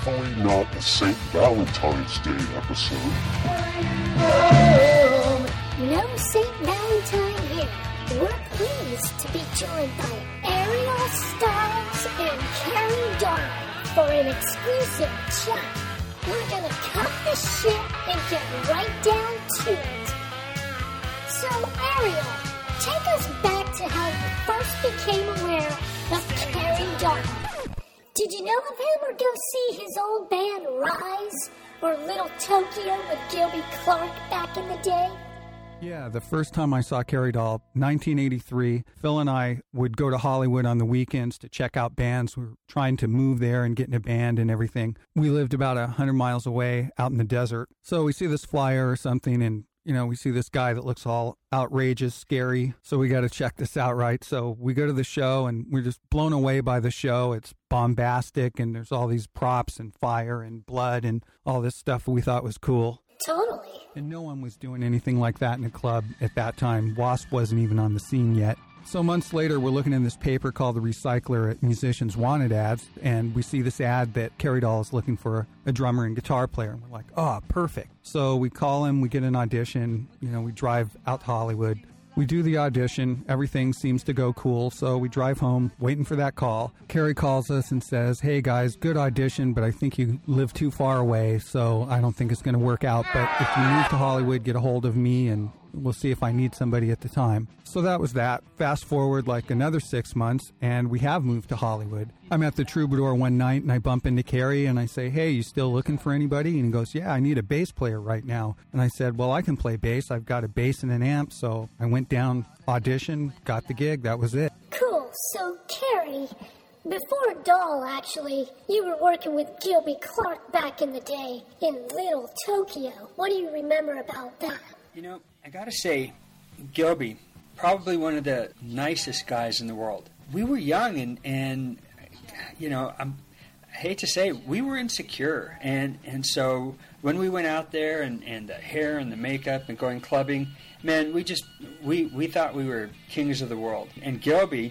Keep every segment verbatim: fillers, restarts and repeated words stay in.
definitely not a Saint Valentine's Day episode. No Saint Valentine here. We're pleased to be joined by Ariel Styles and Carrie Dark for an exclusive chat. We're gonna cut the shit and get right down to it. So, Ariel, take us back to how you first became aware of Carrie Dark. Did you know of him or go see his old band Rise or Little Tokyo with Gilby Clarke back in the day? Yeah, the first time I saw Carrie Doll, nineteen eighty-three, Phil and I would go to Hollywood on the weekends to check out bands. We were trying to move there and get in a band and everything. We lived about one hundred miles away out in the desert. So we see this flyer or something, and, you know, we see this guy that looks all outrageous, scary. So we got to check this out, right? So we go to the show, and we're just blown away by the show. It's bombastic, and there's all these props and fire and blood and all this stuff we thought was cool. Totally. And no one was doing anything like that in a club at that time. Wasp wasn't even on the scene yet. So months later, we're looking in this paper called The Recycler at Musicians Wanted Ads, and we see this ad that Carrie Doll is looking for a drummer and guitar player. And we're like, oh, perfect. So we call him, we get an audition, you know, we drive out to Hollywood. We do the audition. Everything seems to go cool, so we drive home, waiting for that call. Carrie calls us and says, hey, guys, good audition, but I think you live too far away, so I don't think it's going to work out. But if you move to Hollywood, get a hold of me, and we'll see if I need somebody at the time. So that was that. Fast forward like another six months, and we have moved to Hollywood. I'm at the Troubadour one night, and I bump into Carrie, and I say, hey, you still looking for anybody? And he goes, yeah, I need a bass player right now. And I said, well, I can play bass. I've got a bass and an amp. So I went down, auditioned, got the gig. That was it. Cool. So, Carrie, before Doll, actually, you were working with Gilby Clarke back in the day in Little Tokyo. What do you remember about that? You know, I gotta say, Gilby, probably one of the nicest guys in the world. We were young, and, and you know, I'm, I hate to say, we were insecure. And, and so when we went out there, and, and the hair and the makeup and going clubbing, man, we just, we, we thought we were kings of the world. And Gilby,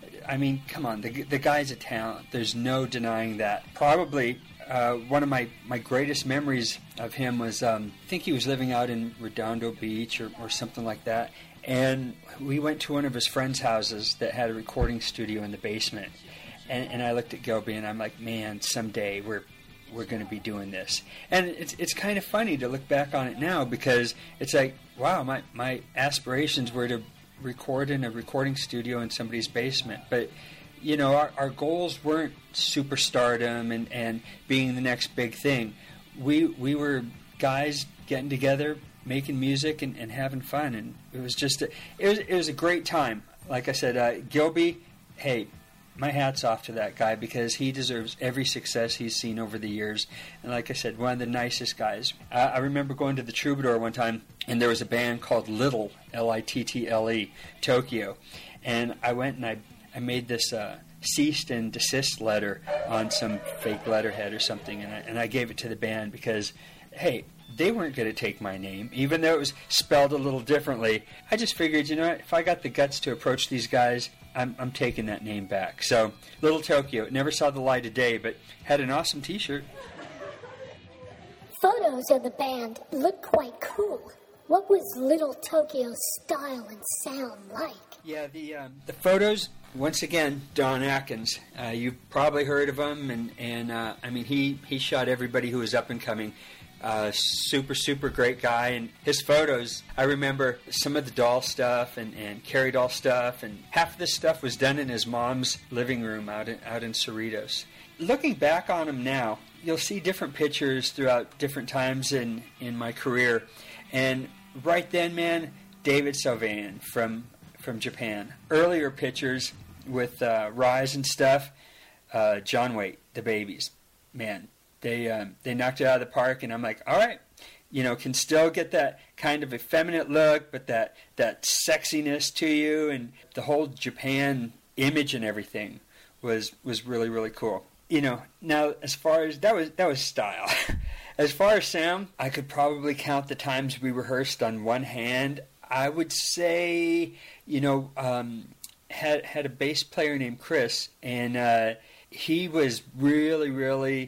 I mean, come on, the, the guy's a talent. There's no denying that. Probably uh, one of my, my greatest memories of him was, um, I think he was living out in Redondo Beach or, or something like that. And we went to one of his friends' houses that had a recording studio in the basement. And, and I looked at Gilby, and I'm like, man, someday we're we're going to be doing this. And it's it's kind of funny to look back on it now, because it's like, wow, my, my aspirations were to record in a recording studio in somebody's basement. But, you know, our, our goals weren't superstardom and, and being the next big thing. We we were guys getting together, making music and, and having fun, and it was just a, it was it was a great time. Like I said, uh, Gilby, hey, my hat's off to that guy, because he deserves every success he's seen over the years. And like I said, one of the nicest guys. I, I remember going to the Troubadour one time, and there was a band called Little, L I T T L E, Tokyo, and I went and I I made this uh, cease and desist letter on some fake letterhead or something, and I, and I gave it to the band because, hey, they weren't going to take my name, even though it was spelled a little differently. I just figured, you know what, if I got the guts to approach these guys, I'm, I'm taking that name back. So, Little Tokyo, it never saw the light of day, but had an awesome T-shirt. Photos of the band look quite cool. What was Little Tokyo's style and sound like? Yeah, the um, the photos, once again, Don Atkins. Uh, you've probably heard of him, and, and uh, I mean, he, he shot everybody who was up and coming. Uh, super, super great guy. And his photos, I remember some of the Doll stuff and, and Carrie Doll stuff, and half of this stuff was done in his mom's living room out in, out in Cerritos. Looking back on him now, you'll see different pictures throughout different times in, in my career. And right then, man, David Sylvain from from Japan. Earlier pictures with uh, Rise and stuff, uh, John Waite, the Babies. Man, they um, they knocked it out of the park, and I'm like, all right, you know, can still get that kind of effeminate look, but that, that sexiness to you, and the whole Japan image and everything was was really, really cool. You know, now as far as, that was that was style. As far as sound, I could probably count the times we rehearsed on one hand. I would say, you know, um, had had a bass player named Chris, and uh, he was really, really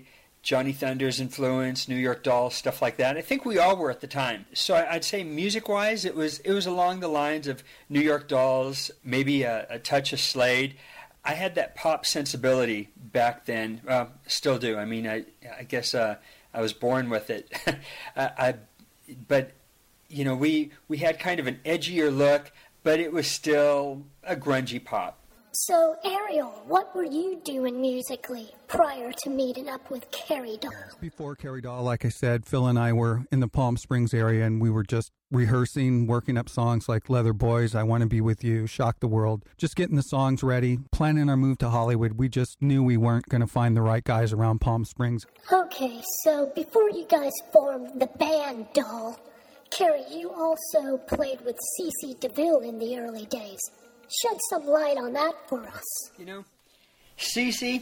Johnny Thunder's influence, New York Dolls, stuff like that. I think we all were at the time. So I'd say music-wise, it was it was along the lines of New York Dolls, maybe a, a touch of Slade. I had that pop sensibility back then. Uh, still do. I mean, I I guess uh, I was born with it. I, I, but you know, we we had kind of an edgier look, but it was still a grungy pop. So, Ariel, what were you doing musically prior to meeting up with Carrie Doll? Before Carrie Doll, like I said, Phil and I were in the Palm Springs area, and we were just rehearsing, working up songs like Leather Boys, I Want to Be With You, Shock the World, just getting the songs ready, planning our move to Hollywood. We just knew we weren't going to find the right guys around Palm Springs. Okay, so before you guys formed the band Doll, Carrie, you also played with CeCe DeVille in the early days. Shed some light on that for us. You know, CeCe,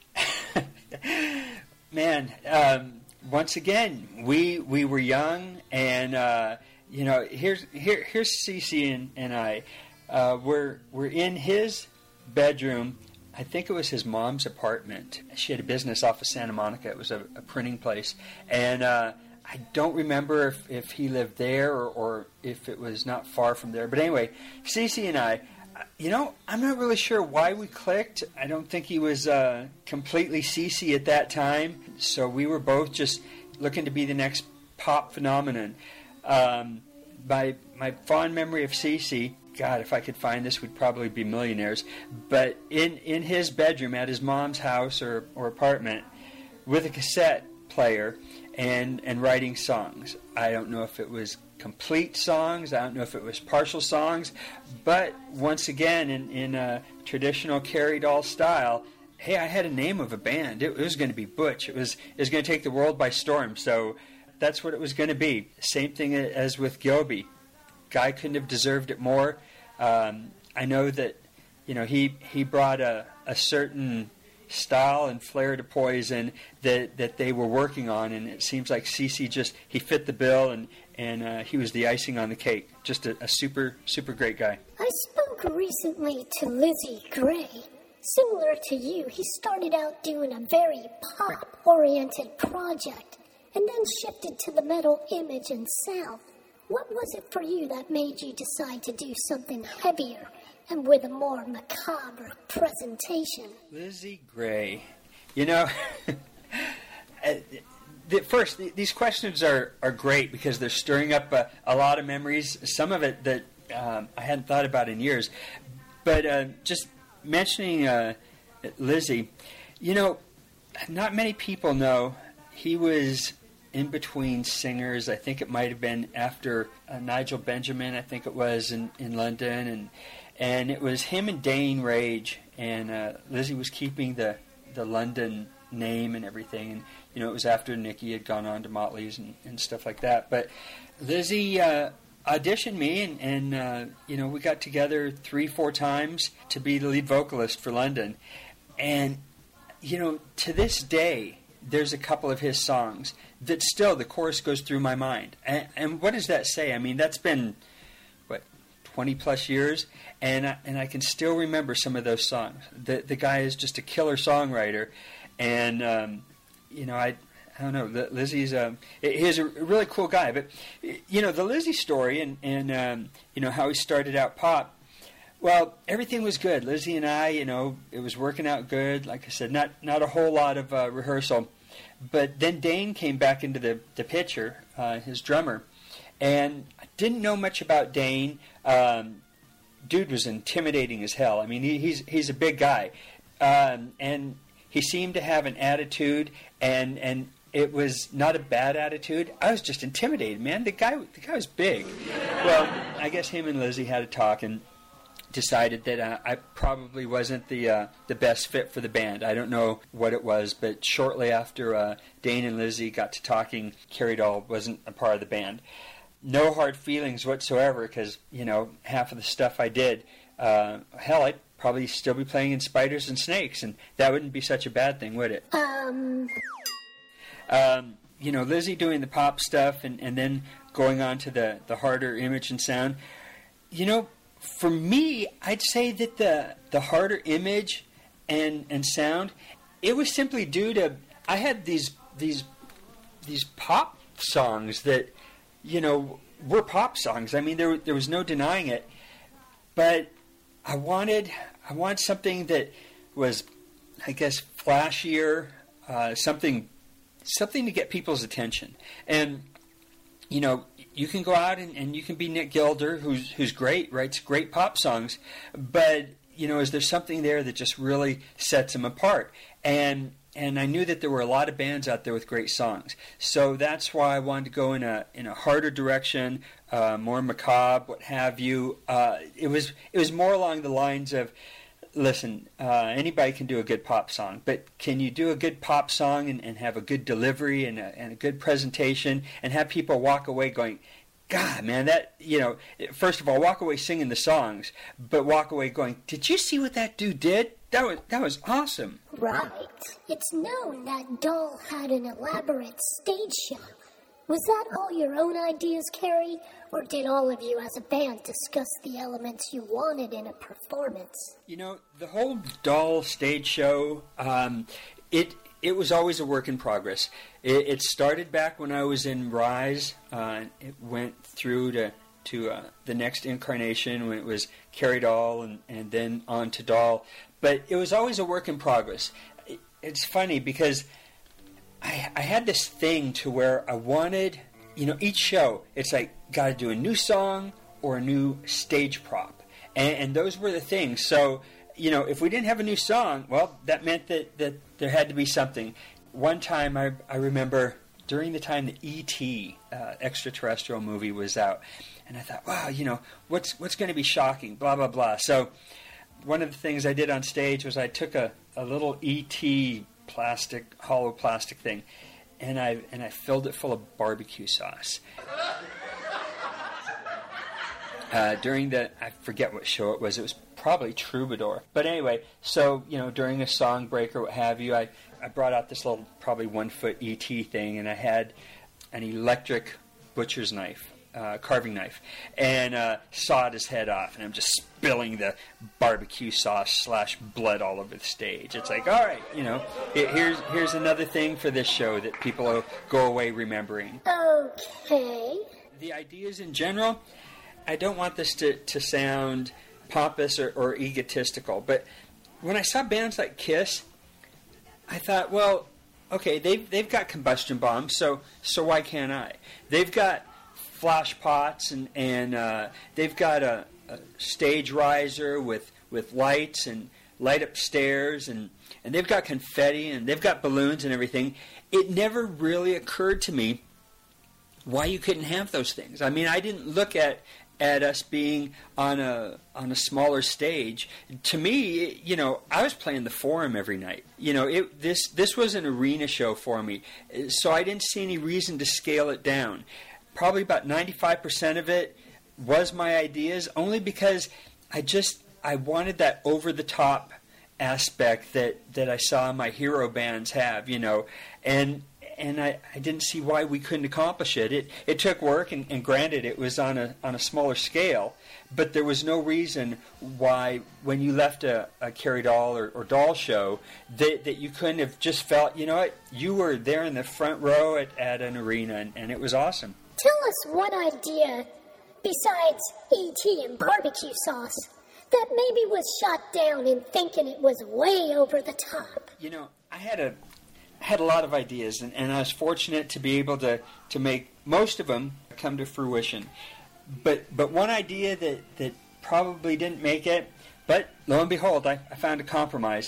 man, um, once again, we we were young, and uh, you know, here's here here's CeCe and, and I. Uh, we're we're in his bedroom. I think it was his mom's apartment. She had a business off of Santa Monica. It was a, a printing place, and uh, I don't remember if, if he lived there or, or if it was not far from there. But anyway, CeCe and I. You know, I'm not really sure why we clicked. I don't think he was uh, completely CeCe at that time. So we were both just looking to be the next pop phenomenon. Um, my, my fond memory of CeCe, God, if I could find this, we'd probably be millionaires. But in, in his bedroom at his mom's house or, or apartment with a cassette player and, and writing songs. I don't know if it was complete songs. I don't know if it was partial songs. But once again, in, in a traditional Carrie Doll style, hey, I had a name of a band. It, it was going to be Butch. It was, it was going to take the world by storm. So that's what it was going to be. Same thing as with Gilby. Guy couldn't have deserved it more. Um, I know that, you know, he, he brought a, a certain style and flair to Poison that, that they were working on, and it seems like CeCe just, he fit the bill, and, and uh, he was the icing on the cake. Just a, a super, super great guy. I spoke recently to Lizzie Gray. Similar to you, he started out doing a very pop-oriented project, and then shifted to the metal image and sound. What was it for you that made you decide to do something heavier and with a more macabre presentation? Lizzie Gray. You know, the, first, these questions are, are great because they're stirring up a, a lot of memories, some of it that um, I hadn't thought about in years. But uh, just mentioning uh, Lizzie, you know, not many people know he was in between singers. I think it might have been after uh, Nigel Benjamin, I think it was, in, in London, and and it was him and Dane Rage, and uh, Lizzie was keeping the, the London name and everything, and you know, it was after Nicky had gone on to Motley's and, and stuff like that. But Lizzie uh, auditioned me, and, and uh, you know, we got together three, four times to be the lead vocalist for London. And, you know, to this day, there's a couple of his songs that still, the chorus goes through my mind. And, and what does that say? I mean, that's been, what, twenty plus years? And I, and I can still remember some of those songs. The the guy is just a killer songwriter. And, um, you know, I I don't know, Lizzie's, um, he's a really cool guy. But, you know, the Lizzie story and, and um, you know, how he started out pop, well, everything was good. Lizzie and I, you know, it was working out good. Like I said, not not a whole lot of uh, rehearsal. But then Dane came back into the, the picture, uh, his drummer. And I didn't know much about Dane. Um, dude was intimidating as hell. I mean, he, he's he's a big guy. Um, and he seemed to have an attitude, and, and it was not a bad attitude. I was just intimidated, man. The guy the guy was big. Well, I guess him and Lizzie had a talk, and decided that uh, I probably wasn't the uh, the best fit for the band. I don't know what it was, but shortly after uh, Dane and Lizzie got to talking, Carrie Doll wasn't a part of the band. No hard feelings whatsoever, because, you know, half of the stuff I did, uh, hell, I'd probably still be playing in Spiders and Snakes, and that wouldn't be such a bad thing, would it? Um... Um, you know, Lizzie doing the pop stuff and, and then going on to the, the harder image and sound. You know, for me, I'd say that the the harder image and, and sound, it was simply due to, I had these these these pop songs that, you know, were pop songs. I mean, there there was no denying it. But I wanted I wanted something that was, I guess, flashier, uh, something something to get people's attention. And, you know, you can go out and, and you can be Nick Gilder, who's who's great, writes great pop songs, but, you know, is there something there that just really sets him apart? And and I knew that there were a lot of bands out there with great songs, so that's why I wanted to go in a in a harder direction, uh, more macabre, what have you. Uh, it was it was more along the lines of, listen, uh, anybody can do a good pop song, but can you do a good pop song and, and have a good delivery and a, and a good presentation and have people walk away going, God, man, that, you know, first of all, walk away singing the songs, but walk away going, did you see what that dude did? That was that was awesome. Right. It's known that Doll had an elaborate stage show. Was that all your own ideas, Carrie? Or did all of you as a band discuss the elements you wanted in a performance? You know, the whole Doll stage show, um, it it was always a work in progress. It, it started back when I was in Rise. Uh, it went through to, to uh, the next incarnation when it was Carrie Doll and, and then on to Doll. But it was always a work in progress. It, it's funny because I, I had this thing to where I wanted, you know, each show, it's like, got to do a new song or a new stage prop. And, and those were the things. So, you know, if we didn't have a new song, well, that meant that, that there had to be something. One time I, I remember during the time the E T uh, extraterrestrial movie was out, and I thought, wow, you know, what's what's going to be shocking, blah, blah, blah. So one of the things I did on stage was I took a, a little E T plastic, hollow plastic thing, and I and I filled it full of barbecue sauce. Uh, during the, I forget what show it was, it was probably Troubadour. But anyway, so, you know, during a song break or what have you, I, I brought out this little, probably one-foot E T thing, and I had an electric butcher's knife, uh, carving knife, and uh, sawed his head off, and I'm just spilling the barbecue sauce slash blood all over the stage. It's like, all right, you know, it, here's here's another thing for this show that people will go away remembering. Okay. The ideas in general, I don't want this to, to sound pompous or, or egotistical, but when I saw bands like Kiss, I thought, well, okay, they've they've got combustion bombs, so so why can't I? They've got flash pots and and uh, they've got a, a stage riser with with lights and light up stairs, and and they've got confetti and they've got balloons and everything. It never really occurred to me why you couldn't have those things. I mean, I didn't look at at us being on a on a smaller stage. To me, you know, I was playing the Forum every night. You know, it this this was an arena show for me, so I didn't see any reason to scale it down. Probably about ninety-five percent of it was my ideas, only because I just I wanted that over the top aspect that that I saw my hero bands have. You know, and. And I, I didn't see why we couldn't accomplish it. It it took work, and, and granted, it was on a on a smaller scale. But there was no reason why, when you left a, a Carrie Doll or, or Doll show, that that you couldn't have just felt, you know what, you were there in the front row at, at an arena, and, and it was awesome. Tell us one idea, besides E T and barbecue sauce, that maybe was shot down in thinking it was way over the top. You know, I had a... had a lot of ideas, and, and I was fortunate to be able to, to make most of them come to fruition. But but one idea that, that probably didn't make it, but lo and behold, I, I found a compromise.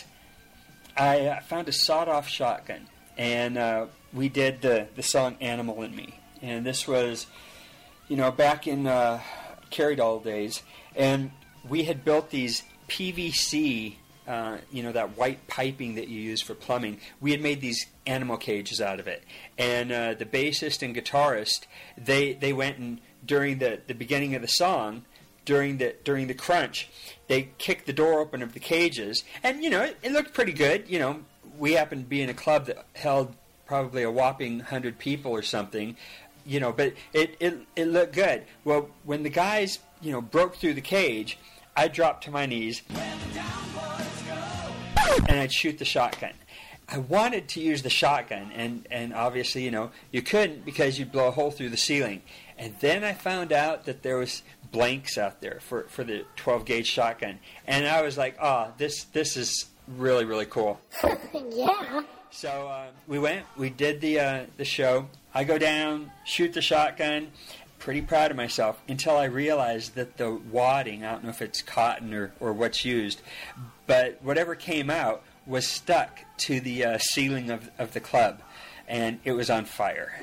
I uh, found a sawed-off shotgun, and uh, we did the, the song Animal in Me. And this was, you know, back in uh, Carrie Doll days, and we had built these P V C Uh, you know, that white piping that you use for plumbing. We had made these animal cages out of it. And uh, the bassist and guitarist, they they went and during the, the beginning of the song, during the during the crunch, they kicked the door open of the cages. And, you know, it, it looked pretty good. You know, we happened to be in a club that held probably a whopping one hundred people or something. You know, but it, it, it looked good. Well, when the guys, you know, broke through the cage, I dropped to my knees and I'd shoot the shotgun. I wanted to use the shotgun, and, and obviously, you know, you couldn't because you'd blow a hole through the ceiling. And then I found out that there was blanks out there for, for the twelve gauge shotgun. And I was like, oh, this this is really, really cool. Yeah. So uh, we went, we did the uh, the show. I go down, shoot the shotgun, pretty proud of myself, until I realized that the wadding, I don't know if it's cotton or, or what's used, but whatever came out was stuck to the uh, ceiling of, of the club, and it was on fire.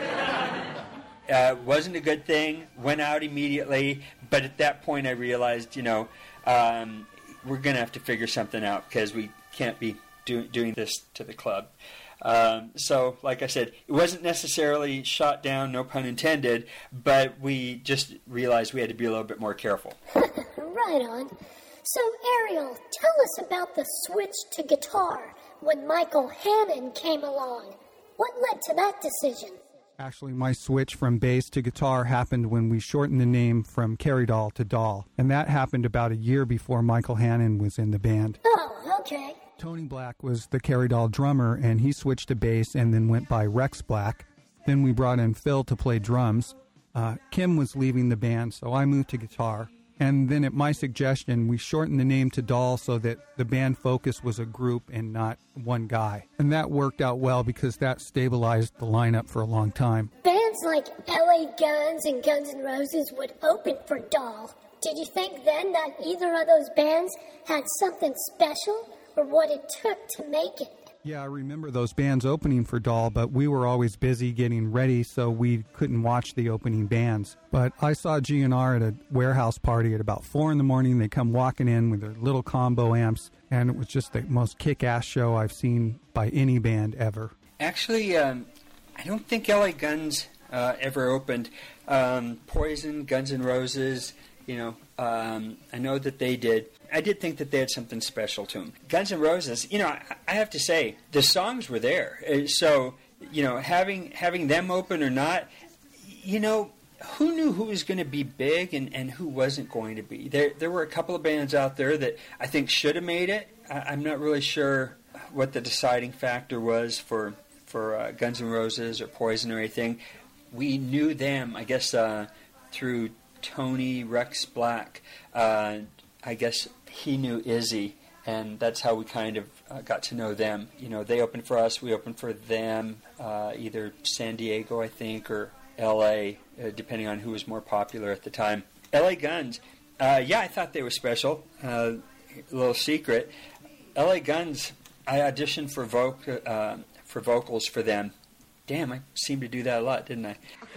Uh, wasn't a good thing, went out immediately, but at that point I realized, you know, um, we're going to have to figure something out because we can't be do, doing this to the club. Um, so, like I said, it wasn't necessarily shot down, no pun intended, but we just realized we had to be a little bit more careful. Right on. So, Ariel, tell us about the switch to guitar when Michael Hannon came along. What led to that decision? Actually, my switch from bass to guitar happened when we shortened the name from Carrie Doll to Doll, and that happened about a year before Michael Hannon was in the band. Oh, okay. Tony Black was the Carrie Doll drummer, and he switched to bass and then went by Rex Black. Then we brought in Phil to play drums. Uh, Kim was leaving the band, so I moved to guitar. And then at my suggestion, we shortened the name to Doll so that the band focus was a group and not one guy. And that worked out well because that stabilized the lineup for a long time. Bands like L A Guns and Guns N' Roses would open for Doll. Did you think then that either of those bands had something special or what it took to make it? Yeah, I remember those bands opening for Doll, but we were always busy getting ready, so we couldn't watch the opening bands. But I saw G N R at a warehouse party at about four in the morning. They come walking in with their little combo amps, and it was just the most kick-ass show I've seen by any band ever. Actually, um, I don't think L A Guns uh, ever opened. Um, Poison, Guns N' Roses, you know, um, I know that they did. I did think that they had something special to them. Guns N' Roses, you know, I, I have to say, the songs were there. Uh, so, you know, having having them open or not, you know, who knew who was going to be big and, and who wasn't going to be? There there were a couple of bands out there that I think should have made it. I, I'm not really sure what the deciding factor was for, for uh, Guns N' Roses or Poison or anything. We knew them, I guess, uh, through Tony Rex Black. Uh, I guess he knew Izzy, and that's how we kind of uh, got to know them. You know, they opened for us, we opened for them, uh, either San Diego, I think, or L A, uh, depending on who was more popular at the time. L A Guns, uh, yeah, I thought they were special. Uh, a little secret. L A Guns, I auditioned for voc- uh, for vocals for them. Damn, I seemed to do that a lot, didn't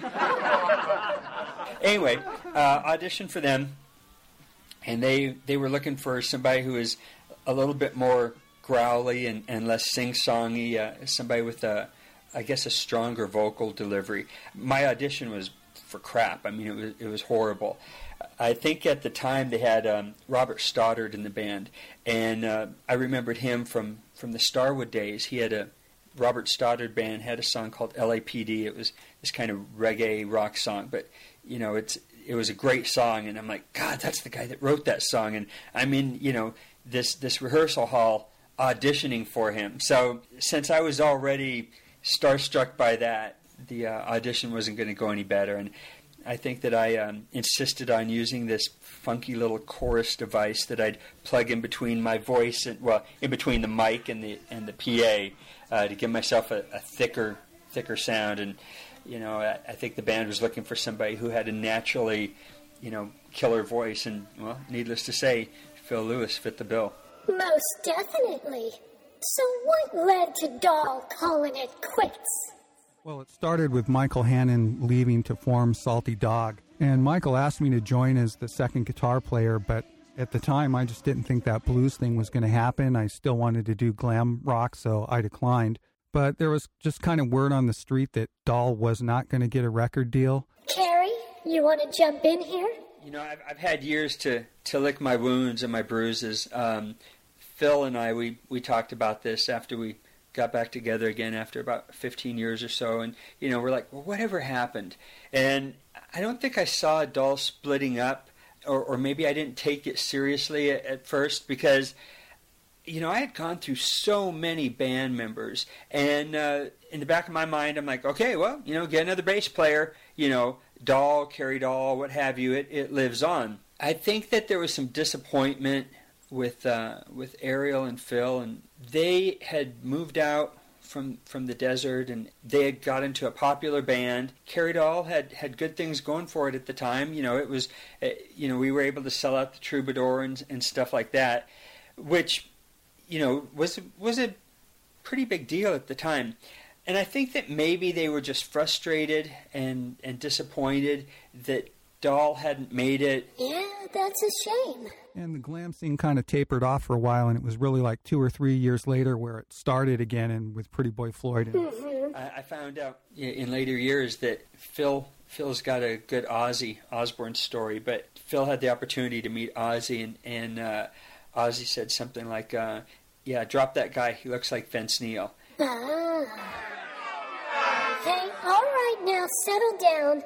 I? Anyway, uh, auditioned for them. And they, they were looking for somebody who was a little bit more growly and, and less sing-songy, uh, somebody with, a, I guess, a stronger vocal delivery. My audition was for crap. I mean, it was it was horrible. I think at the time they had um, Robert Stoddard in the band, and uh, I remembered him from, from the Starwood days. He had a Robert Stoddard band had a song called L A P D. It was this kind of reggae rock song, but you know, it's it was a great song, and I'm like, God, that's the guy that wrote that song. And I'm in, you know, this this rehearsal hall auditioning for him. So since I was already starstruck by that, the uh, audition wasn't going to go any better. And I think that I um, insisted on using this funky little chorus device that I'd plug in between my voice and, well, in between the mic and the and the P A uh, to give myself a, a thicker thicker sound. And you know, I, I think the band was looking for somebody who had a naturally, you know, killer voice. And, well, needless to say, Phil Lewis fit the bill. Most definitely. So what led to Doll calling it quits? Well, it started with Michael Hannon leaving to form Salty Dog. And Michael asked me to join as the second guitar player, but at the time I just didn't think that blues thing was going to happen. I still wanted to do glam rock, so I declined. But there was just kind of word on the street that Doll was not going to get a record deal. Carrie, you want to jump in here? You know, I've, I've had years to, to lick my wounds and my bruises. Um, Phil and I, we, we talked about this after we got back together again after about fifteen years or so. And, you know, we're like, well, whatever happened? And I don't think I saw Doll splitting up, or, or maybe I didn't take it seriously at, at first because, you know, I had gone through so many band members, and uh, in the back of my mind, I'm like, okay, well, you know, get another bass player, you know, Dahl, Kerry Dahl, what have you, it, it lives on. I think that there was some disappointment with uh, with Ariel and Phil, and they had moved out from from the desert, and they had got into a popular band. Kerry Dahl had, had good things going for it at the time. You know, it was, uh, you know, we were able to sell out the Troubadour and, and stuff like that, which, you know, was was a pretty big deal at the time. And I think that maybe they were just frustrated and, and disappointed that Dahl hadn't made it. Yeah, that's a shame. And the glam scene kind of tapered off for a while, and it was really like two or three years later where it started again, and with Pretty Boy Floyd. And Mm-hmm. I, I found out in later years that Phil Phil's got a good Ozzy Osbourne story, but Phil had the opportunity to meet Ozzy, and, and uh, Ozzy said something like, uh, yeah, drop that guy, he looks like Vince Neil. Ah. Hey, all right now, settle down.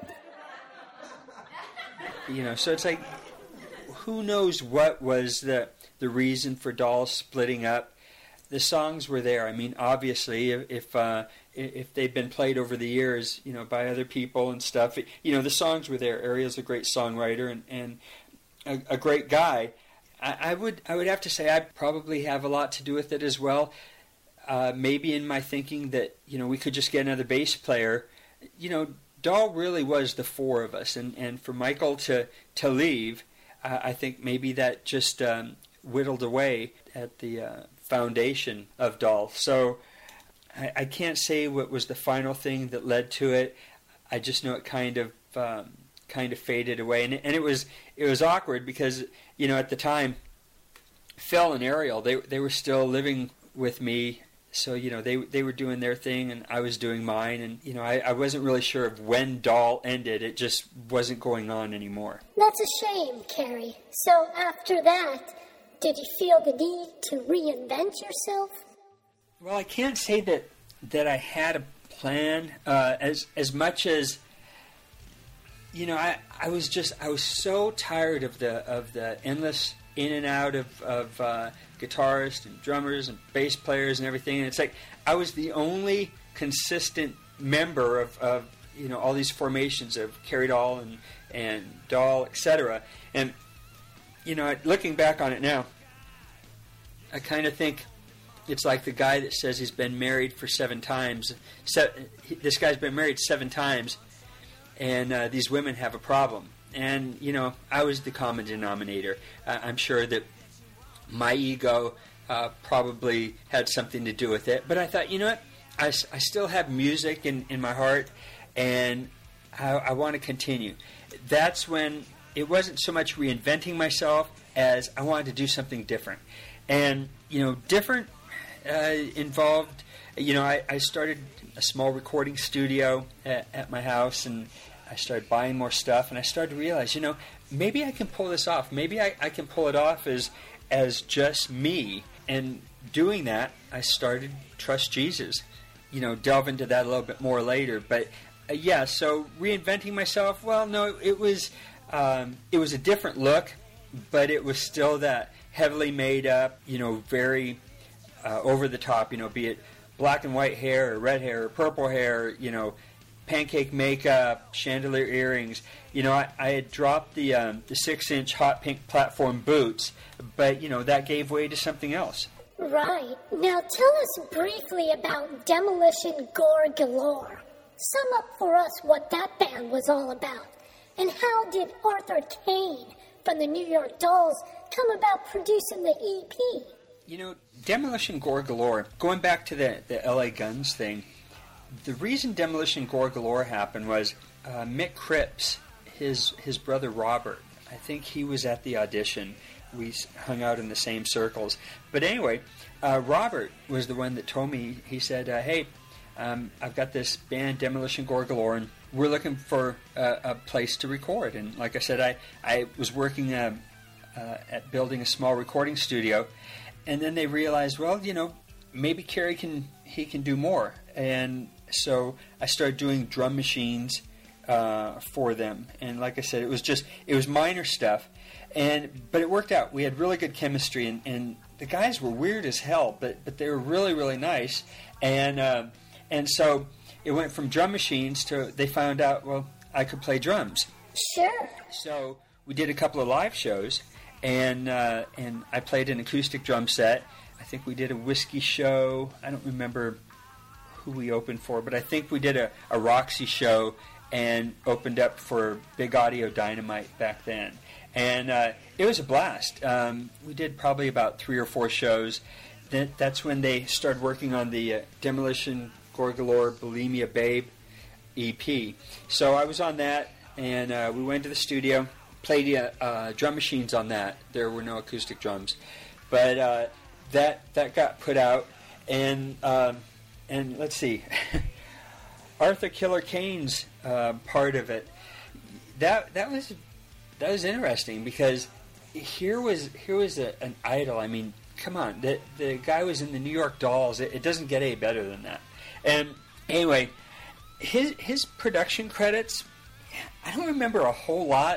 You know, so it's like, who knows what was the the reason for Dahl splitting up? The songs were there. I mean, obviously, if if, uh, if they've been played over the years, you know, by other people and stuff, you know, the songs were there. Ariel's a great songwriter and, and a, a great guy. I, I would I would have to say I probably have a lot to do with it as well. Uh, maybe in my thinking that, you know, we could just get another bass player. You know, Dahl really was the four of us, and, and for Michael to, to leave, uh, I think maybe that just um, whittled away at the uh, foundation of Dahl. So I, I can't say what was the final thing that led to it. I just know it kind of um, kind of faded away, and it, and it was it was awkward because, you know, at the time, Phil and Ariel, they they were still living with me. So, you know, they they were doing their thing and I was doing mine. And, you know, I, I wasn't really sure of when Dahl ended. It just wasn't going on anymore. That's a shame, Kerry. So after that, did you feel the need to reinvent yourself? Well, I can't say that that I had a plan uh, as as much as, you know, I, I was just, I was so tired of the of the endless in and out of, of uh, guitarists and drummers and bass players and everything. And it's like I was the only consistent member of, of you know, all these formations of Kerry Dahl and, and Dahl, et cetera. And, you know, looking back on it now, I kind of think it's like the guy that says he's been married for seven times. Se- this guy's been married seven times, and uh, these women have a problem. And, you know, I was the common denominator. Uh, I'm sure that my ego uh, probably had something to do with it. But I thought, you know what? I, I still have music in, in my heart, and I, I want to continue. That's when it wasn't so much reinventing myself as I wanted to do something different. And, you know, different uh, involved, you know, I, I started a small recording studio at, at my house, and I started buying more stuff, and I started to realize, you know, maybe I can pull this off. Maybe I, I can pull it off as as just me. And doing that, I started Trust Jesus. You know, delve into that a little bit more later. But uh, yeah, so reinventing myself. Well, no, it was um, it was a different look, but it was still that heavily made up, you know, very uh, over the top. You know, be it black and white hair, or red hair, or purple hair. You know, pancake makeup, chandelier earrings. You know, I, I had dropped the um, the six-inch hot pink platform boots, but, you know, that gave way to something else. Right. Now tell us briefly about Demolition Gore Galore. Sum up for us what that band was all about. And how did Arthur Kane from the New York Dolls come about producing the E P? You know, Demolition Gore Galore, going back to the, the L A Guns thing, the reason Demolition Gore Galore happened was uh, Mick Cripps, his his brother Robert, I think he was at the audition. We hung out in the same circles. But anyway, uh, Robert was the one that told me, he said, uh, hey, um, I've got this band, Demolition Gore Galore, and we're looking for a, a place to record. And like I said, I, I was working uh, uh, at building a small recording studio, and then they realized, well, you know, maybe Kerry can, he can do more. And so I started doing drum machines uh, for them. And like I said, it was just, it was minor stuff. And but it worked out. We had really good chemistry, and, and the guys were weird as hell, but but they were really really nice, and uh, and so it went from drum machines to they found out well I could play drums. Sure. So we did a couple of live shows, and uh, and I played an acoustic drum set. I think we did a whiskey show. I don't remember who we opened for, but I think we did a, a Roxy show and opened up for Big Audio Dynamite back then. And uh, it was a blast. Um, we did probably about three or four shows. That, that's when they started working on the uh, Demolition Gorgalore Bulimia Babe E P. So I was on that, and uh, we went to the studio, played uh, uh, drum machines on that. There were no acoustic drums. But uh, that that got put out, and um, and let's see, Arthur Killer Kane's uh, part of it. That that was that was interesting because here was here was a, an idol. I mean, come on, the the guy was in the New York Dolls. It, it doesn't get any better than that. And anyway, his his production credits, I don't remember a whole lot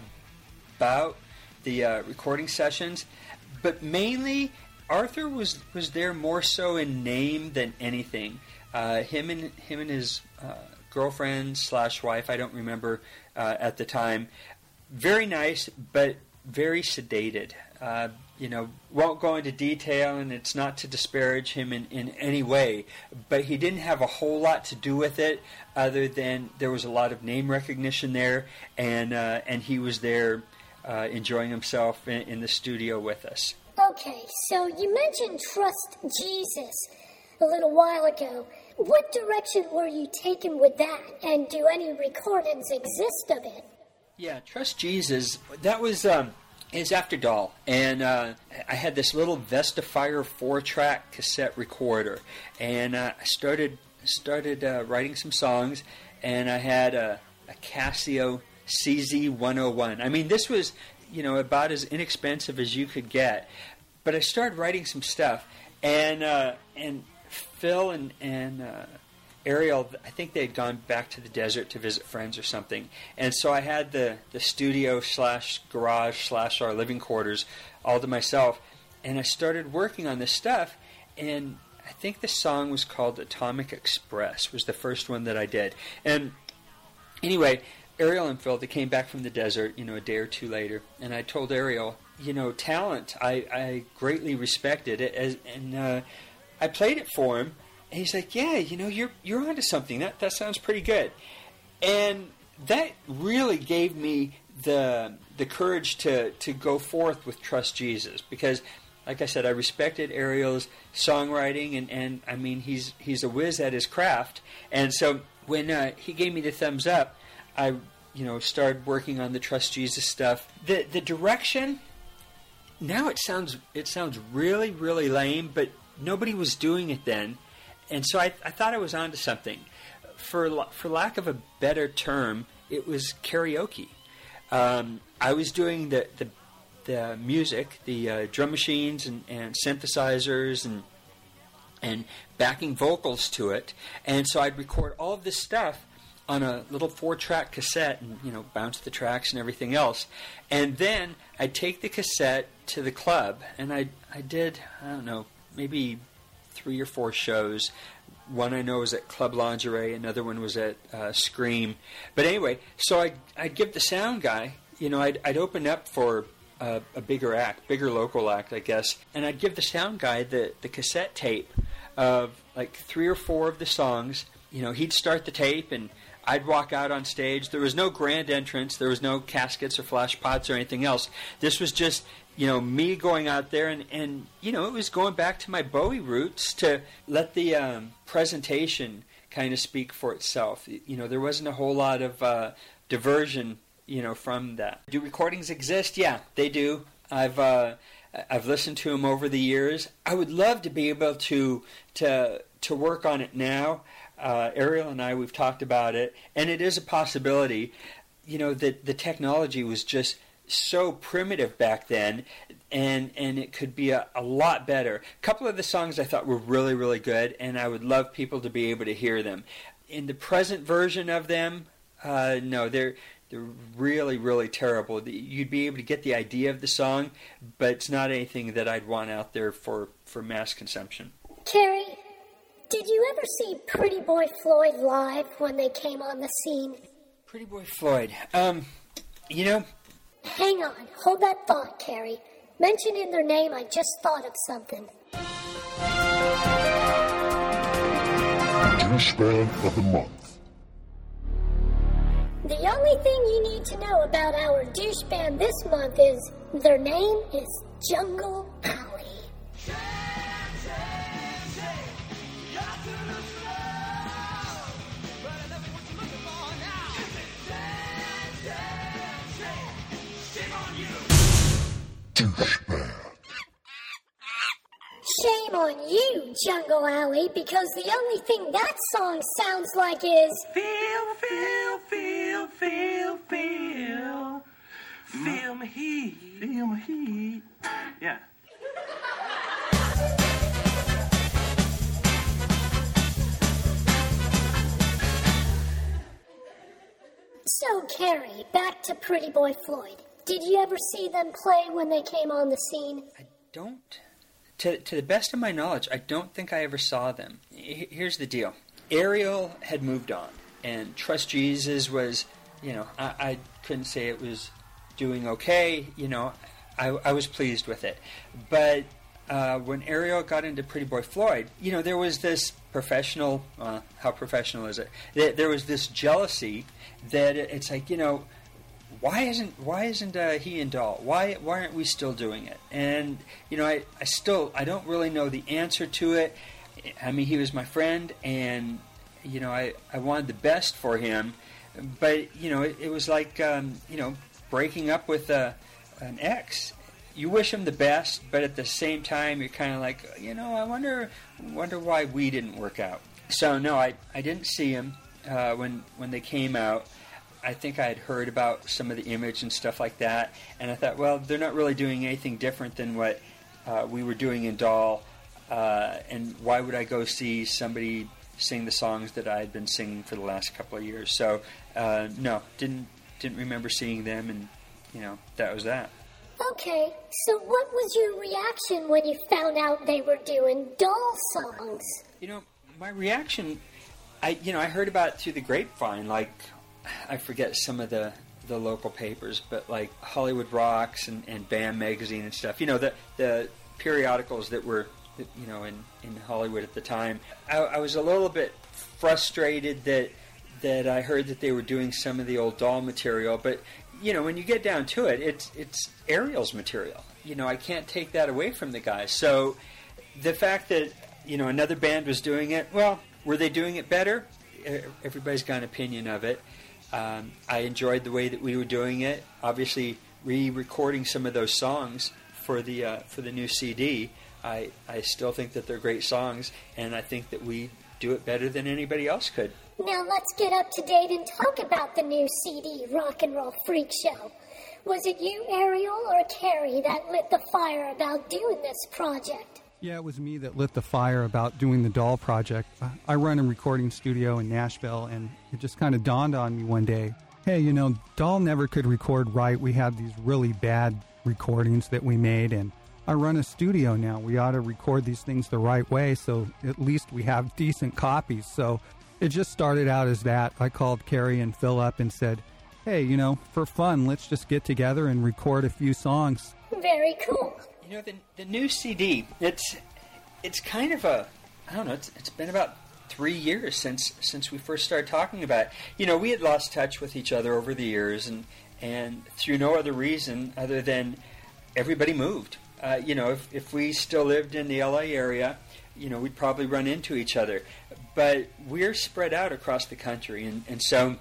about the uh, recording sessions, but mainly Arthur was, was there more so in name than anything. Uh, him and him and his uh, girlfriend slash wife, I don't remember uh, at the time. Very nice, but very sedated. Uh, you know, won't go into detail, and it's not to disparage him in, in any way, but he didn't have a whole lot to do with it other than there was a lot of name recognition there, and uh, and he was there uh, enjoying himself in, in the studio with us. Okay, so you mentioned Trust Jesus a little while ago. What direction were you taking with that, and do any recordings exist of it? Yeah, Trust Jesus, that was... Um, It's After Doll, and uh, I had this little Vestafire four-track cassette recorder, and uh, I started started uh, writing some songs, and I had a, a Casio C Z one oh one. I mean, this was, you know, about as inexpensive as you could get, but I started writing some stuff, and uh, and Phil and and uh, Ariel, I think they had gone back to the desert to visit friends or something. And so I had the, the studio slash garage slash our living quarters all to myself. And I started working on this stuff. And I think the song was called Atomic Express, was the first one that I did. And anyway, Ariel and Phil, they came back from the desert, you know, a day or two later. And I told Ariel, you know, talent, I, I greatly respected it. As, and uh, I played it for him. And he's like, yeah, you know, you're you're onto something. That that sounds pretty good. And that really gave me the the courage to, to go forth with Trust Jesus. Because, like I said, I respected Ariel's songwriting. And, and I mean, he's he's a whiz at his craft. And so when uh, he gave me the thumbs up, I, you know, started working on the Trust Jesus stuff. The the direction, now it sounds it sounds really, really lame, but nobody was doing it then. And so I, I thought I was onto something. For for lack of a better term, it was karaoke. Um, I was doing the the, the music, the uh, drum machines and, and synthesizers and and backing vocals to it. And so I'd record all of this stuff on a little four-track cassette and, you know, bounce the tracks and everything else. And then I'd take the cassette to the club, and I I did, I don't know, maybe three or four shows. One I know was at Club Lingerie, another one was at uh, Scream. But anyway, so I'd, I'd give the sound guy, you know, I'd, I'd open up for a, a bigger act, bigger local act, I guess, and I'd give the sound guy the, the cassette tape of like three or four of the songs. You know, he'd start the tape, and I'd walk out on stage. There was no grand entrance. There was no caskets or flash pots or anything else. This was just, you know, me going out there, and, and you know, it was going back to my Bowie roots to let the um, presentation kind of speak for itself. You know, there wasn't a whole lot of uh, diversion, you know, from that. Do recordings exist? Yeah, they do. I've uh, I've listened to them over the years. I would love to be able to to to work on it now. Uh, Ariel and I, we've talked about it, and it is a possibility. You know, that the technology was just so primitive back then, and and it could be a, a lot better. A couple of the songs I thought were really, really good, and I would love people to be able to hear them. In the present version of them, uh, no, they're they're really, really terrible. You'd be able to get the idea of the song, but it's not anything that I'd want out there for, for mass consumption. Kerry, did you ever see Pretty Boy Floyd live when they came on the scene? Pretty Boy Floyd. Um, you know... Hang on. Hold that thought, Kerry. Mentioning their name, I just thought of something. Doucheband of the Month. The only thing you need to know about our douche band this month is their name is Jungle Alley. Douchebag. Shame on you, Jungle Alley, because the only thing that song sounds like is... Feel, feel, feel, feel, feel. Feel my heat. Feel my heat. Yeah. So, Kerry, back to Pretty Boy Floyd. Did you ever see them play when they came on the scene? I don't... To, to the best of my knowledge, I don't think I ever saw them. Here's the deal. Ariel had moved on, and Trust Jesus was, you know, I, I couldn't say it was doing okay. You know, I, I was pleased with it. But uh, when Ariel got into Pretty Boy Floyd, you know, there was this professional, uh, how professional is it? There, there was this jealousy that it's like, you know, Why isn't why isn't uh, he and Doll? Why why aren't we still doing it? And you know, I, I still I don't really know the answer to it. I mean, he was my friend, and you know, I, I wanted the best for him, but you know, it, it was like um, you know, breaking up with a, an ex. You wish him the best, but at the same time, you're kind of like, you know, I wonder wonder why we didn't work out. So no, I I didn't see him uh, when when they came out. I think I had heard about some of the image and stuff like that, and I thought, well, they're not really doing anything different than what uh, we were doing in Doll, uh, and why would I go see somebody sing the songs that I had been singing for the last couple of years? So, uh, no, didn't didn't remember seeing them, and you know, that was that. Okay, so what was your reaction when you found out they were doing Doll songs? You know, my reaction, I you know, I heard about it through the grapevine, like. I forget some of the, the local papers, but like Hollywood Rocks and, and BAM Magazine and stuff. You know, the the periodicals that were, you know, in, in Hollywood at the time. I, I was a little bit frustrated that that I heard that they were doing some of the old Doll material, but you know, when you get down to it, it's it's Ariel's material. You know, I can't take that away from the guys. So the fact that, you know, another band was doing it, well, were they doing it better? Everybody's got an opinion of it. Um, I enjoyed the way that we were doing it. Obviously, re-recording some of those songs for the uh, for the new C D. I I still think that they're great songs, and I think that we do it better than anybody else could. Now let's get up to date and talk about the new C D, Rock and Roll Freak Show. Was it you, Ariel, or Kerry that lit the fire about doing this project? Yeah, it was me that lit the fire about doing the Doll project. I run a recording studio in Nashville, and it just kind of dawned on me one day, hey, you know, Doll never could record right. We had these really bad recordings that we made, and I run a studio now. We ought to record these things the right way, so at least we have decent copies. So it just started out as that. I called Kerry and Phil up and said, hey, you know, for fun, let's just get together and record a few songs. Very cool. You know, the the new C D, it's it's kind of a, I don't know, it's it's been about three years since since we first started talking about it. You know, we had lost touch with each other over the years, and, and through no other reason other than everybody moved. Uh, you know, if, if we still lived in the L A area, you know, we'd probably run into each other. But we're spread out across the country, and, and so...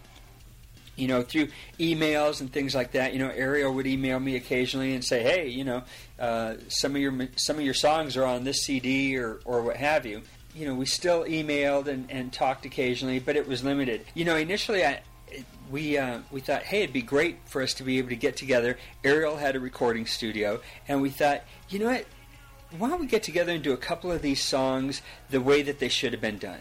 You know, through emails and things like that. You know, Ariel would email me occasionally and say, "Hey, you know, uh, some of your some of your songs are on this C D or, or what have you." You know, we still emailed and, and talked occasionally, but it was limited. You know, initially, I we uh, we thought, hey, it'd be great for us to be able to get together. Ariel had a recording studio, and we thought, you know what? Why don't we get together and do a couple of these songs the way that they should have been done?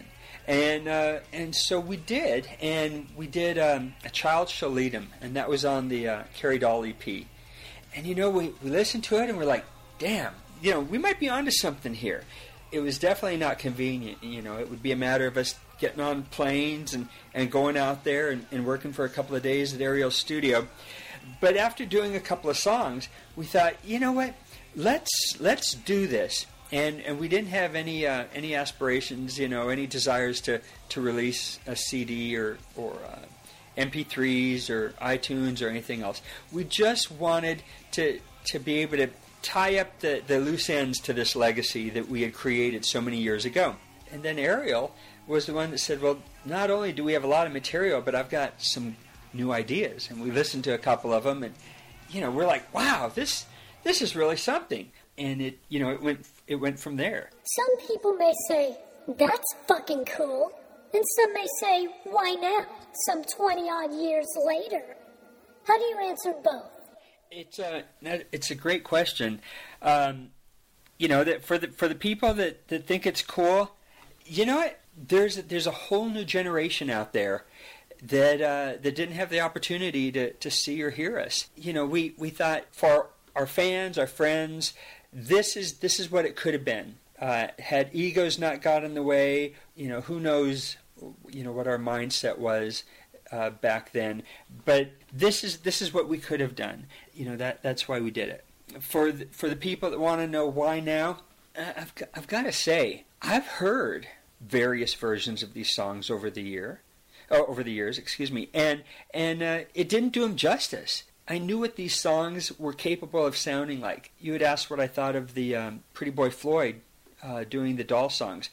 And uh, and so we did, and we did um, A Child Shall Lead Him, and that was on the uh, Carrie Doll E P. And, you know, we, we listened to it, and we're like, damn, you know, we might be onto something here. It was definitely not convenient, you know. It would be a matter of us getting on planes and, and going out there and, and working for a couple of days at Ariel's studio. But after doing a couple of songs, we thought, you know what, let's let's do this. And and we didn't have any uh, any aspirations, you know, any desires to, to release a C D or or uh, M P threes or iTunes or anything else. We just wanted to to be able to tie up the, the loose ends to this legacy that we had created so many years ago. And then Ariel was the one that said, well, not only do we have a lot of material, but I've got some new ideas. And we listened to a couple of them, and you know, we're like, wow, this this is really something. And it, you know, it went it went from there. Some people may say, that's fucking cool. And some may say, why now, some twenty-odd years later? How do you answer both? It's a, it's a great question. Um, you know, that for the for the people that, that think it's cool, you know what? There's a, there's a whole new generation out there that uh, that didn't have the opportunity to, to see or hear us. You know, we, we thought for our fans, our friends, this is this is what it could have been. Uh, had egos not got in the way, you know, who knows, you know, what our mindset was uh, back then. But this is this is what we could have done. You know, that that's why we did it. For the, for the people that want to know why now, I've got, I've got to say, I've heard various versions of these songs over the year, oh, over the years, excuse me, and and uh, it didn't do them justice. I knew what these songs were capable of sounding like. You had asked what I thought of the um, Pretty Boy Floyd uh, doing the doll songs.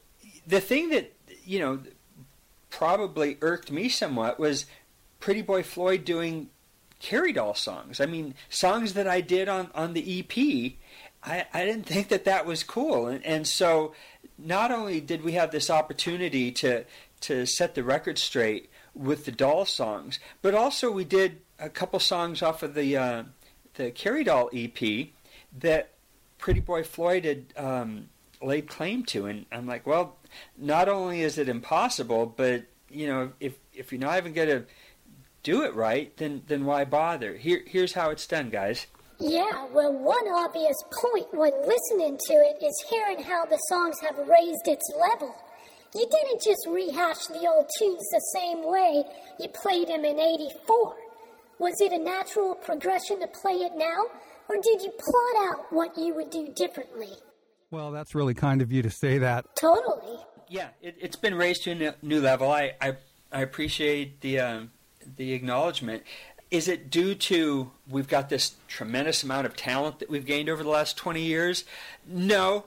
The thing that, you know, probably irked me somewhat was Pretty Boy Floyd doing Carrie Doll songs. I mean, songs that I did on, on the E P, I, I didn't think that that was cool. And, and so not only did we have this opportunity to to set the record straight with the doll songs, but also we did a couple songs off of the uh, the Carrie Doll E P that Pretty Boy Floyd had um, laid claim to, and I'm like, well, not only is it impossible, but you know, if if you're not even going to do it right, then then why bother? Here here's how it's done, guys. Yeah, well, one obvious point when listening to it is hearing how the songs have raised its level. You didn't just rehash the old tunes the same way you played them in eighty-four. Was it a natural progression to play it now, or did you plot out what you would do differently? Well, that's really kind of you to say that. Totally. Yeah, it, it's been raised to a new level. I I, I appreciate the um, the acknowledgement. Is it due to we've got this tremendous amount of talent that we've gained over the last twenty years? No.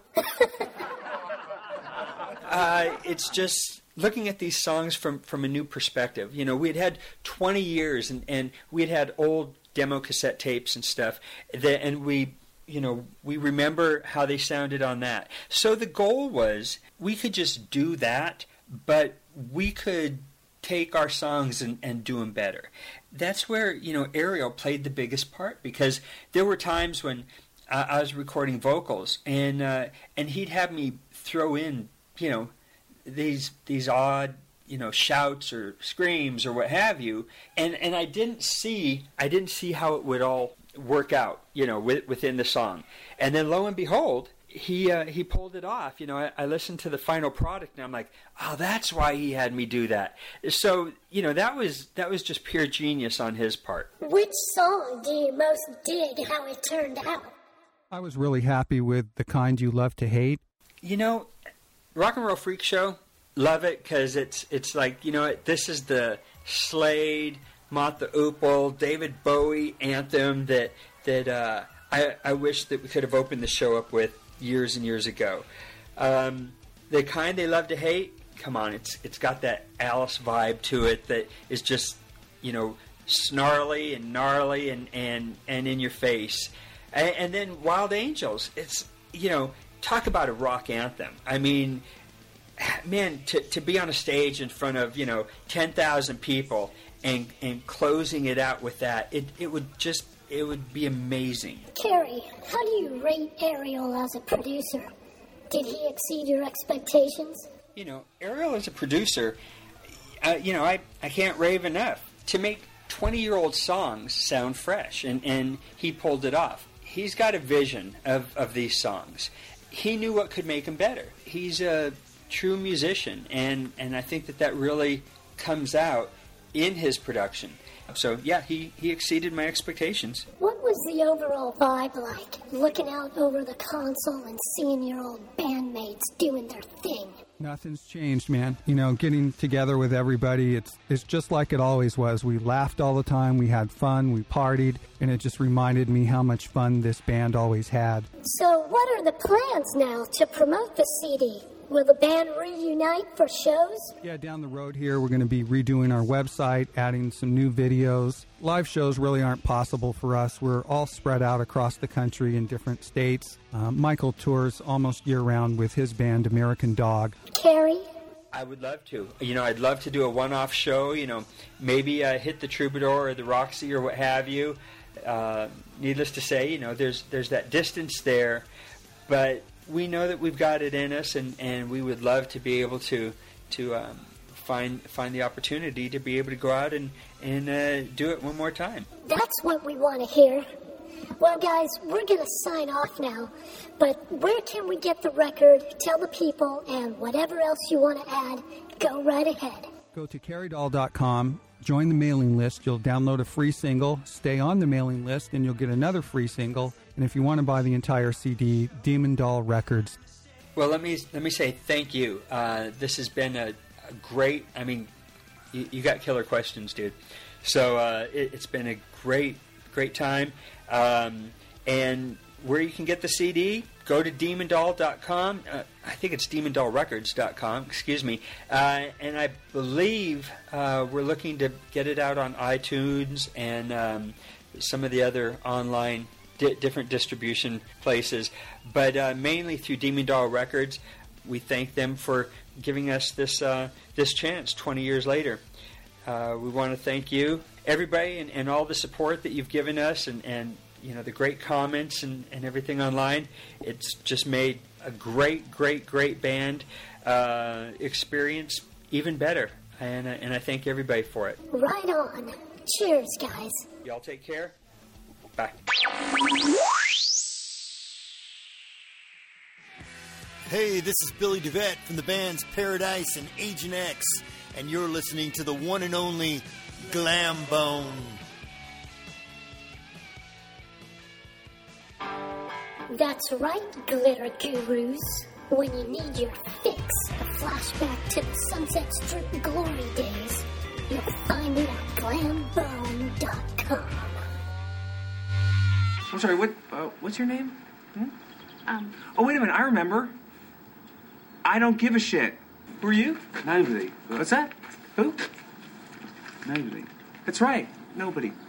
uh, it's just looking at these songs from, from a new perspective. You know, we had had twenty years, and, and we had had old demo cassette tapes and stuff, that, and we, you know, we remember how they sounded on that. So the goal was we could just do that, but we could take our songs and, and do them better. That's where, you know, Ariel played the biggest part, because there were times when uh, I was recording vocals, and uh, and he'd have me throw in, you know, these these odd, you know, shouts or screams or what have you, and and I didn't see I didn't see how it would all work out, you know, with, within the song. And then lo and behold, he uh, he pulled it off. You know, I, I listened to the final product, and I'm like, oh, that's why he had me do that. So, you know, that was that was just pure genius on his part. Which song do you most dig how it turned out? I was really happy with The Kind You Love to Hate. You know, Rock and Roll Freak Show, love it, because it's it's like, you know, this is the Slade, Mott the Hoople, David Bowie anthem that that uh, I I wish that we could have opened the show up with years and years ago. Um, the Kind They Love to Hate, come on, it's it's got that Alice vibe to it that is just, you know, snarly and gnarly and and, and in your face. And, and then Wild Angels, it's, you know, talk about a rock anthem. I mean, man, to to be on a stage in front of, you know, ten thousand people and and closing it out with that, it it would just it would be amazing. Carrie, how do you rate Ariel as a producer? Did he exceed your expectations? You know, Ariel as a producer, uh, you know, I, I can't rave enough. To make twenty-year-old songs sound fresh, and, and he pulled it off. He's got a vision of, of these songs. He knew what could make them better. He's a true musician, and, and I think that that really comes out in his production. So, yeah, he, he exceeded my expectations. What was the overall vibe like, looking out over the console and seeing your old bandmates doing their thing? Nothing's changed, man. You know, getting together with everybody, it's it's just like it always was. We laughed all the time, we had fun, we partied, and it just reminded me how much fun this band always had. So what are the plans now to promote the C D? Will the band reunite for shows? Yeah, down the road here, we're going to be redoing our website, adding some new videos. Live shows really aren't possible for us. We're all spread out across the country in different states. Uh, Michael tours almost year-round with his band, American Dog. Carrie? I would love to. You know, I'd love to do a one-off show, you know, maybe uh, hit the Troubadour or the Roxy or what have you. Uh, needless to say, you know, there's there's that distance there, but we know that we've got it in us, and, and we would love to be able to to um, find find the opportunity to be able to go out and, and uh, do it one more time. That's what we want to hear. Well, guys, we're going to sign off now, but where can we get the record? Tell the people, and whatever else you want to add, go right ahead. Go to carrie doll dot com, join the mailing list. You'll download a free single, stay on the mailing list, and you'll get another free single. And if you want to buy the entire C D, Demon Doll Records. Well, let me let me say thank you. Uh, this has been a, a great. I mean, you, you got killer questions, dude. So uh, it, it's been a great great time. Um, and where you can get the C D, go to demon doll dot com. Uh, I think it's demon doll records dot com. Excuse me. Uh, and I believe uh, we're looking to get it out on iTunes and um, some of the other online di- different distribution places, but uh, mainly through Demon Doll Records. We thank them for giving us this uh, this chance twenty years later. Uh, we want to thank you, everybody, and, and all the support that you've given us, and, and you know, the great comments and, and everything online. It's just made a great, great, great band uh, experience even better, and, uh, and I thank everybody for it. Right on. Cheers, guys. Y'all take care. Bye. Hey, this is Billy DeVette from the bands Paradise and Agent X, and you're listening to the one and only Glambone. That's right, glitter gurus. When you need your fix, a flashback to the Sunset Strip glory days, you'll find it at glambone dot com. I'm sorry, what? Uh, what's your name? Hmm? Um. Oh, wait a minute, I remember. I don't give a shit. Who are you? Nobody. What's that? Who? Nobody. That's right, nobody.